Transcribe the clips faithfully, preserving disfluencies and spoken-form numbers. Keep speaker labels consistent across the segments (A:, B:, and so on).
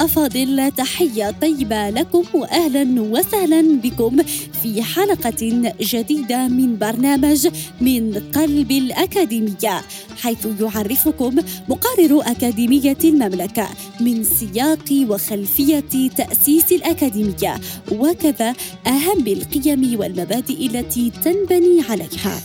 A: الأفاضل، تحية طيبة لكم وأهلا وسهلا بكم في حلقة جديدة من برنامج من قلب الأكاديمية، حيث يعرفكم مقرر أكاديمية المملكة من سياق وخلفية تأسيس الأكاديمية، وكذا أهم القيم والمبادئ التي تنبني عليها.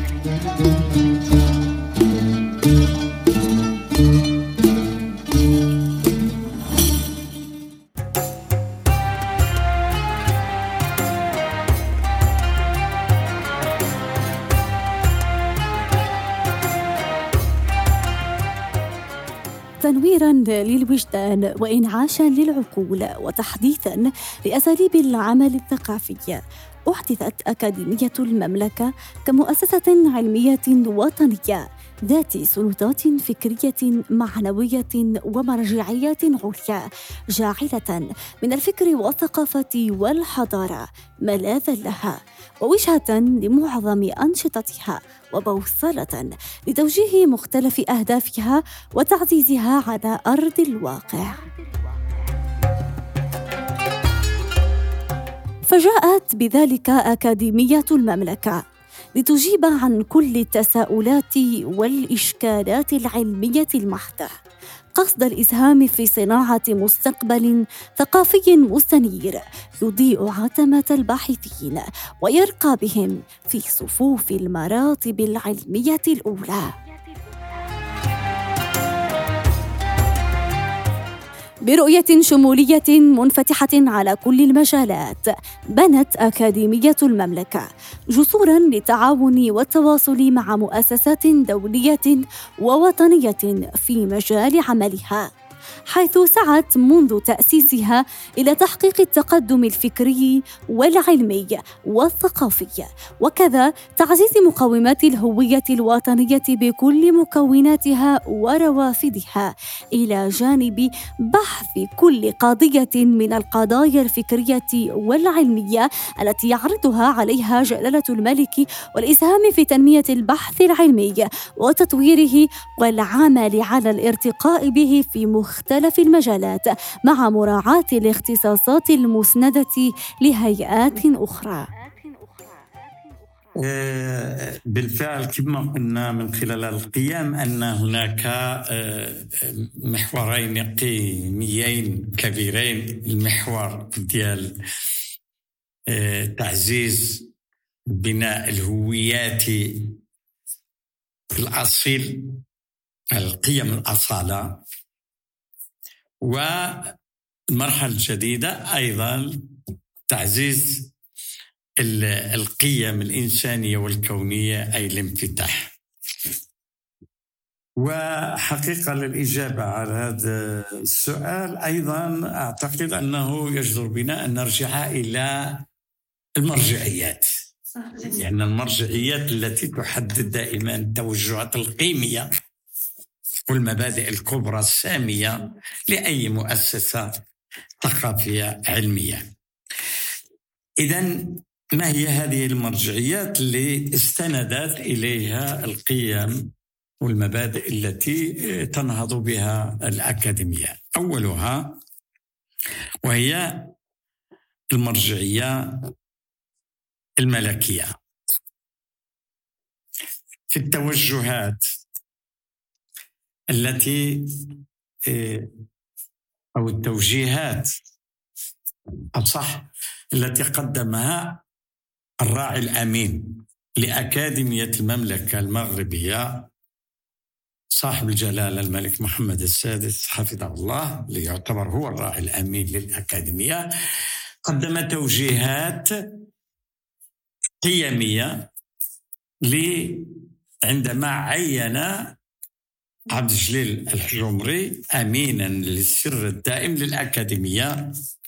A: تنويراً للوجدان وإنعاشاً للعقول وتحديثاً لأساليب العمل الثقافي، أحدثت أكاديمية المملكة كمؤسسة علمية وطنية ذات سلطات فكرية معنوية ومرجعية عليا، جاعلة من الفكر والثقافة والحضارة ملاذاً لها ووجهة لمعظم أنشطتها وبوصلة لتوجيه مختلف أهدافها وتعزيزها على أرض الواقع. فجاءت بذلك أكاديمية المملكة لتجيب عن كل التساؤلات والإشكالات العلمية المحضة، قصد الإسهام في صناعة مستقبل ثقافي مستنير يضيء عتمة الباحثين ويرقى بهم في صفوف المراتب العلمية الأولى. برؤية شمولية منفتحة على كل المجالات، بنت أكاديمية المملكة جسوراً للتعاون والتواصل مع مؤسسات دولية ووطنية في مجال عملها، حيث سعت منذ تأسيسها إلى تحقيق التقدم الفكري والعلمي والثقافي، وكذا تعزيز مقومات الهوية الوطنية بكل مكوناتها وروافدها، إلى جانب بحث كل قضية من القضايا الفكرية والعلمية التي يعرضها عليها جلالة الملك، والإسهام في تنمية البحث العلمي وتطويره والعمل على الارتقاء به في مختلف المجالات مع مراعاة الاختصاصات المسندة لهيئات أخرى.
B: بالفعل كما قلنا من خلال القيام أن هناك محورين قيميين كبيرين، المحور ديال تعزيز بناء الهويات الأصيل، القيم الأصالة، والمرحلة الجديدة أيضا تعزيز القيم الإنسانية والكونية أي الانفتاح. وحقيقة للإجابة على هذا السؤال أيضا أعتقد أنه يجدر بنا أن نرجع إلى المرجعيات، يعني المرجعيات التي تحدد دائما التوجهات القيمية والمبادئ الكبرى السامية لأي مؤسسة ثقافية علمية. إذن ما هي هذه المرجعيات اللي استندت إليها القيم والمبادئ التي تنهض بها الأكاديمية؟ أولها وهي المرجعية الملكية في التوجهات التي أو التوجيهات الصح التي قدمها الراعي الأمين لأكاديمية المملكة المغربية صاحب الجلالة الملك محمد السادس حفظه الله، اللي يعتبر هو الراعي الأمين للأكاديمية. قدم توجيهات قيمية عندما عين عبد الجليل الحجمري أمينا للسر الدائم للأكاديمية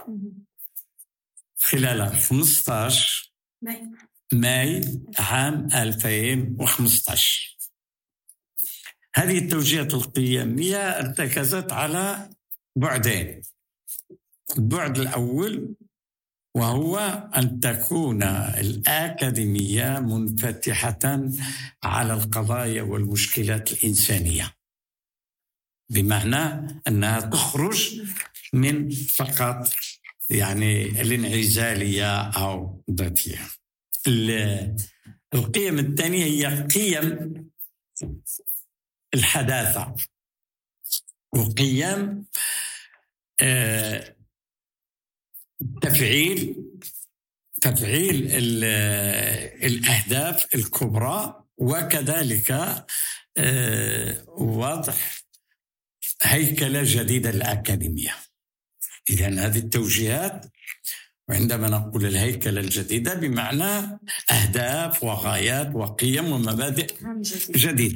B: خلال خمسة عشر ماي عام ألفين وخمسة عشر. هذه التوجيهات القيمية ارتكزت على بعدين. البعد الأول وهو أن تكون الأكاديمية منفتحة على القضايا والمشكلات الإنسانية، بمعنى أنها تخرج من فقط يعني الانعزالية أو ذاتية. القيم الثانية هي قيم الحداثة وقيم آه تفعيل تفعيل الأهداف الكبرى، وكذلك آه وضع هيكلة جديدة للأكاديمية. إذن هذه التوجيهات، وعندما نقول الهيكلة الجديدة بمعنى أهداف وغايات وقيم ومبادئ جديدة.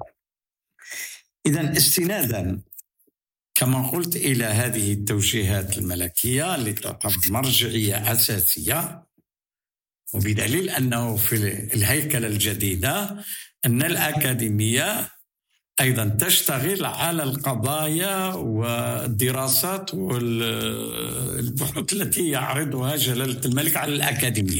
B: إذن استنادا كما قلت إلى هذه التوجيهات الملكية اللي تعتبر مرجعية أساسية، وبدليل أنه في الهيكلة الجديدة أن الأكاديمية أيضا تشتغل على القضايا والدراسات والبحوث التي يعرضها جلالة الملك على الأكاديمية.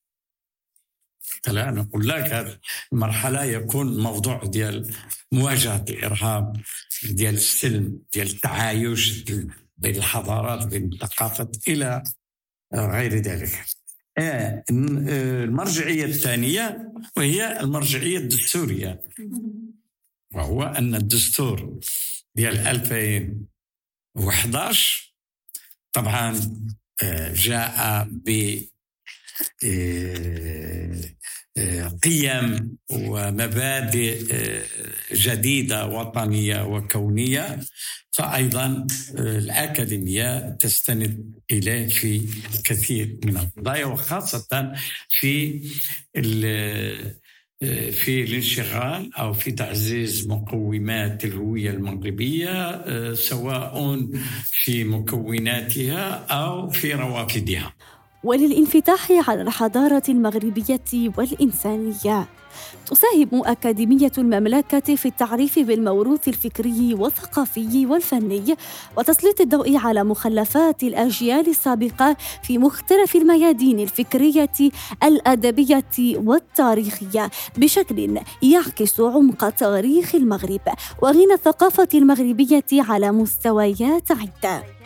B: فلا نقول لك هذه المرحلة يكون موضوع ديال مواجهة الإرهاب، ديال السلم، ديال التعايش بين الحضارات، بين الثقافات إلى غير ذلك. المرجعية الثانية وهي المرجعية الدستورية، وهو أن الدستور ديال ألفين وإحدى عشر طبعا جاء ب قيم ومبادئ جديدة وطنية وكونية، فأيضا الأكاديمية تستند إليه في كثير من القضايا، وخاصة في في الانشغال أو في تعزيز مقومات الهوية المغربية، سواء في مكوناتها أو في روافدها.
A: وللانفتاح على الحضارة المغربية والإنسانية، تساهم أكاديمية المملكة في التعريف بالموروث الفكري والثقافي والفني، وتسليط الضوء على مخلفات الأجيال السابقة في مختلف الميادين الفكرية الأدبية والتاريخية بشكل يعكس عمق تاريخ المغرب وغنى الثقافة المغربية على مستويات عدة.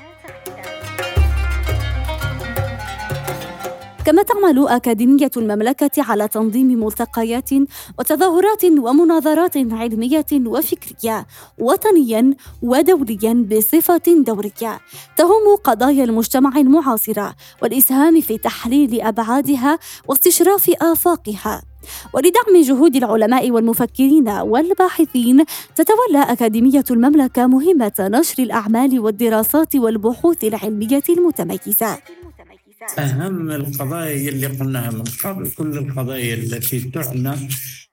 A: كما تعمل أكاديمية المملكة على تنظيم ملتقيات وتظاهرات ومناظرات علمية وفكرية وطنياً ودولياً بصفة دورية، تهم قضايا المجتمع المعاصرة والإسهام في تحليل أبعادها واستشراف آفاقها. ولدعم جهود العلماء والمفكرين والباحثين، تتولى أكاديمية المملكة مهمة نشر الأعمال والدراسات والبحوث العلمية المتميزة.
B: أهم القضايا اللي قلناها من قبل، كل القضايا التي تعنى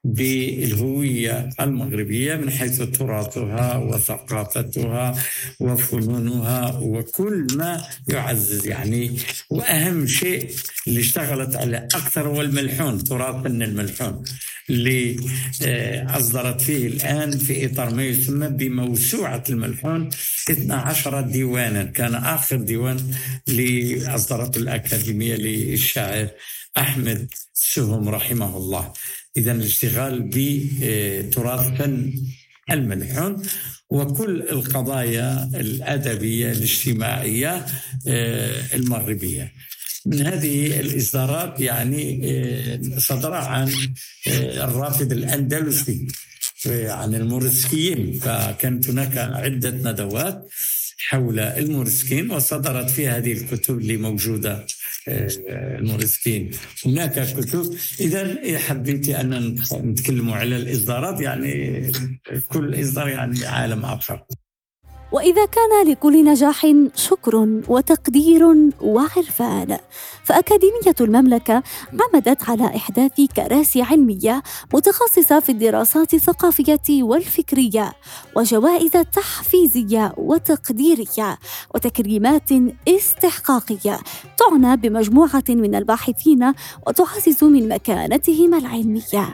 B: بالهوية المغربية من حيث تراثها وثقافتها وفنونها وكل ما يعزز يعني. وأهم شيء اللي اشتغلت عليه أكثر هو الملحون، تراثنا الملحون اللي أصدرت فيه الآن في إطار ما يسمى بموسوعة الملحون اثنا عشر ديوانا. كان آخر ديوان اللي أصدرته الأكاديمية للشاعر أحمد سهم رحمه الله. إذن الاشتغال بتراث فن الملحون وكل القضايا الأدبية الاجتماعية المغربية. من هذه الإصدارات يعني صدر عن الرافد الأندلسي، عن الموريسكيين، فكانت هناك عدة ندوات حول الموريسكيين وصدرت في هذه الكتب اللي موجودة الموريسكيين. هناك كتب. إذا حبيت أن نتكلم على الإصدارات، يعني كل إصدار يعني عالم آخر.
A: وإذا كان لكل نجاح شكر وتقدير وعرفان، فأكاديمية المملكة عمدت على إحداث كراسي علمية متخصصة في الدراسات الثقافية والفكرية، وجوائز تحفيزية وتقديرية، وتكريمات استحقاقية تعنى بمجموعة من الباحثين وتعزز من مكانتهم العلمية.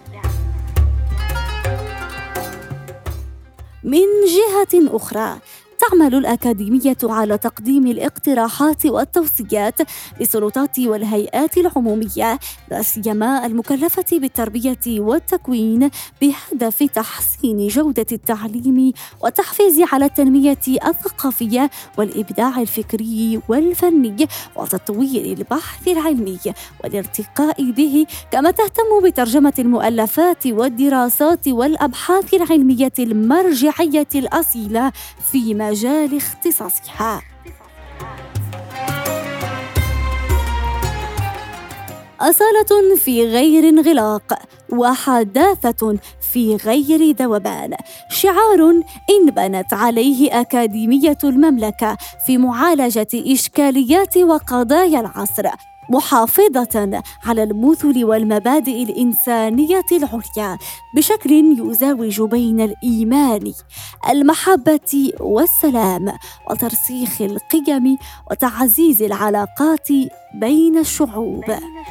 A: من جهة أخرى، تعمل الأكاديمية على تقديم الاقتراحات والتوصيات للسلطات والهيئات العمومية، لا سيما المكلفة بالتربية والتكوين، بهدف تحسين جودة التعليم والتحفيز على التنمية الثقافية والإبداع الفكري والفني وتطوير البحث العلمي والارتقاء به، كما تهتم بترجمة المؤلفات والدراسات والأبحاث العلمية المرجعية الأصيلة في مجال اختصاصها. أصالة في غير انغلاق، وحداثة في غير ذوبان، شعار انبنت عليه أكاديمية المملكة في معالجة إشكاليات وقضايا العصر، محافظة على المثل والمبادئ الإنسانية العليا بشكل يزاوج بين الإيمان، المحبة والسلام، وترسيخ القيم وتعزيز العلاقات بين الشعوب.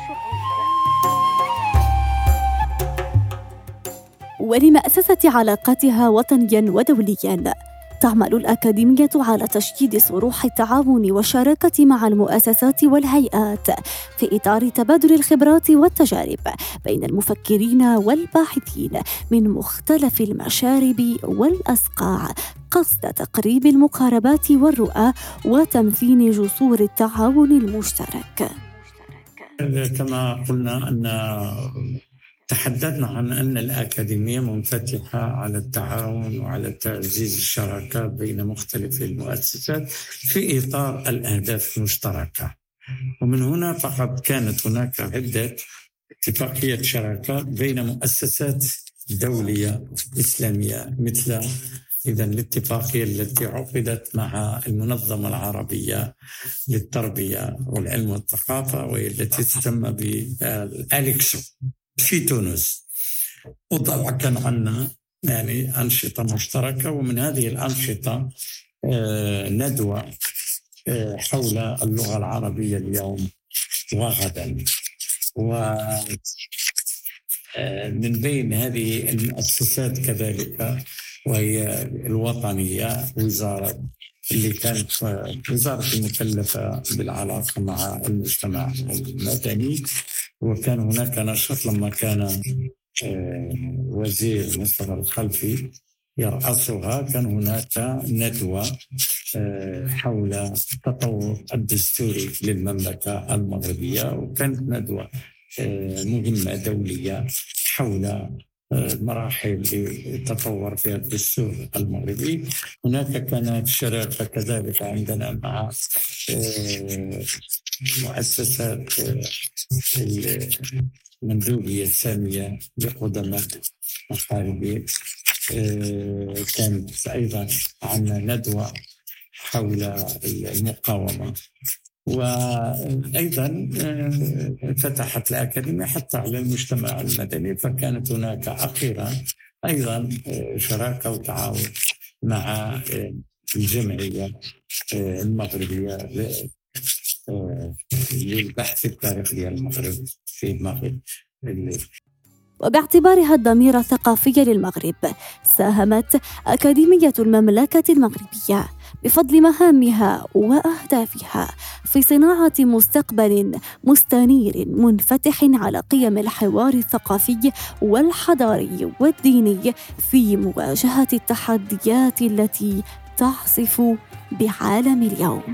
A: ولمأسسة علاقاتها وطنياً ودولياً، تعمل الأكاديمية على تشييد صروح التعاون والشراكة مع المؤسسات والهيئات في إطار تبادل الخبرات والتجارب بين المفكرين والباحثين من مختلف المشارب والأصقاع، قصد تقريب المقاربات والرؤى وتمثيل جسور التعاون المشترك.
B: كما قلنا أن تحدثنا عن أن الأكاديمية منفتحة على التعاون وعلى تعزيز الشراكات بين مختلف المؤسسات في إطار الأهداف المشتركة، ومن هنا فقد كانت هناك عدة اتفاقية شراكات بين مؤسسات دولية إسلامية، مثل إذا الاتفاقية التي عقدت مع المنظمة العربية للتربية والعلم والثقافة، وهي التي تسمى بالأليكسو في تونس. وطبعا كان عندنا يعني أنشطة مشتركة، ومن هذه الأنشطة ندوة حول اللغة العربية اليوم وغدا. ومن بين هذه المؤسسات كذلك وهي الوطنية، وزارة اللي كانت وزارة المكلفة بالعلاقة مع المجتمع المدني، وكان هناك نشاط لما كان وزير مصطفى الخلفي يرأسها، كان هناك ندوة حول التطور الدستوري للمملكة المغربية، وكانت ندوة مهمة دولية حول المراحل اللي تطور فيها الدستور المغربي. هناك كانت شراكة كذلك عندنا مع مؤسسات المندوبية السامية لقدماء مغاربة، كانت أيضا عندنا ندوة حول المقاومة. وأيضا فتحت الأكاديمية حتى على المجتمع المدني، فكانت هناك أخيرا أيضا شراكة وتعاون مع الجمعية المغربية للبحث التاريخي المغرب في المغرب.
A: وباعتبارها الضمير الثقافي للمغرب، ساهمت أكاديمية المملكة المغربية بفضل مهامها وأهدافها في صناعة مستقبل مستنير منفتح على قيم الحوار الثقافي والحضاري والديني في مواجهة التحديات التي تعصف بعالم اليوم.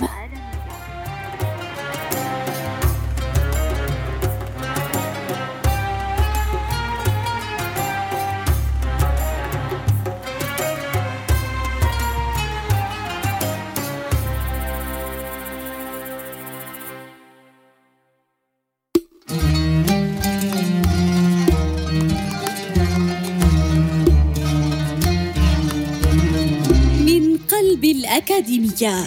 A: الأكاديمية.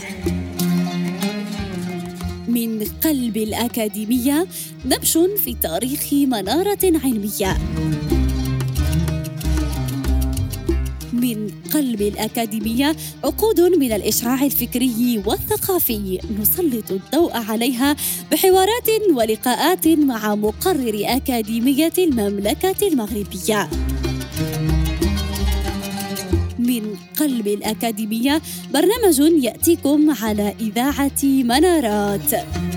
A: من قلب الأكاديمية نبش في تاريخ منارة علمية. من قلب الأكاديمية عقود من الإشعاع الفكري والثقافي نسلط الضوء عليها بحوارات ولقاءات مع مقرر أكاديمية المملكة المغربية. من قلب الأكاديمية، برنامج يأتيكم على إذاعة منارات.